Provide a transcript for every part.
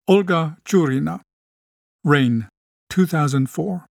Olga Churina, Rain, 2004.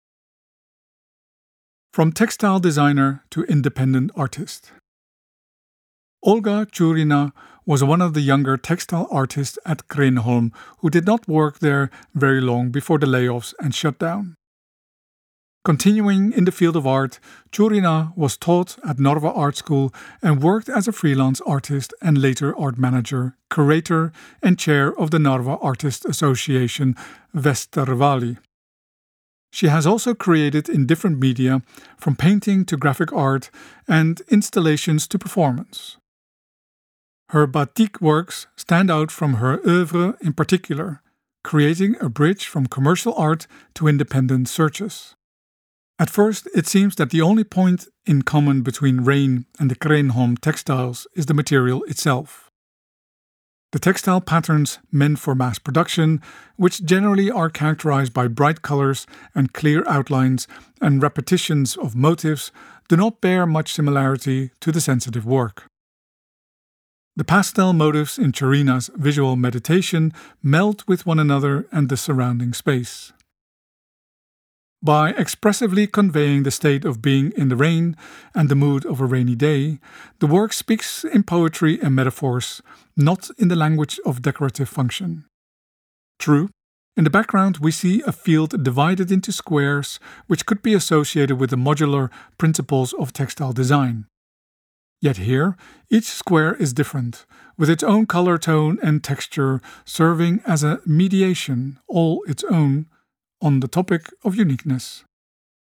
From textile designer to independent artist. Olga Churina was one of the younger textile artists at Krenholm who did not work there very long before the layoffs and shutdown. Continuing in the field of art, Churina was taught at Narva Art School and worked as a freelance artist and later art manager, curator, and chair of the Narva Artists Association, Västervali. She has also created in different media, from painting to graphic art and installations to performance. Her batik works stand out from her oeuvre in particular, creating a bridge from commercial art to independent searches. At first, it seems that the only point in common between Rain and the Krenholm textiles is the material itself. The textile patterns meant for mass production, which generally are characterized by bright colors and clear outlines and repetitions of motifs, do not bear much similarity to the sensitive work. The pastel motifs in Churina's visual meditation meld with one another and the surrounding space. By expressively conveying the state of being in the rain and the mood of a rainy day, the work speaks in poetry and metaphors, not in the language of decorative function. True, in the background we see a field divided into squares, which could be associated with the modular principles of textile design. Yet here, each square is different, with its own color tone and texture, serving as a mediation, all its own, on the topic of uniqueness.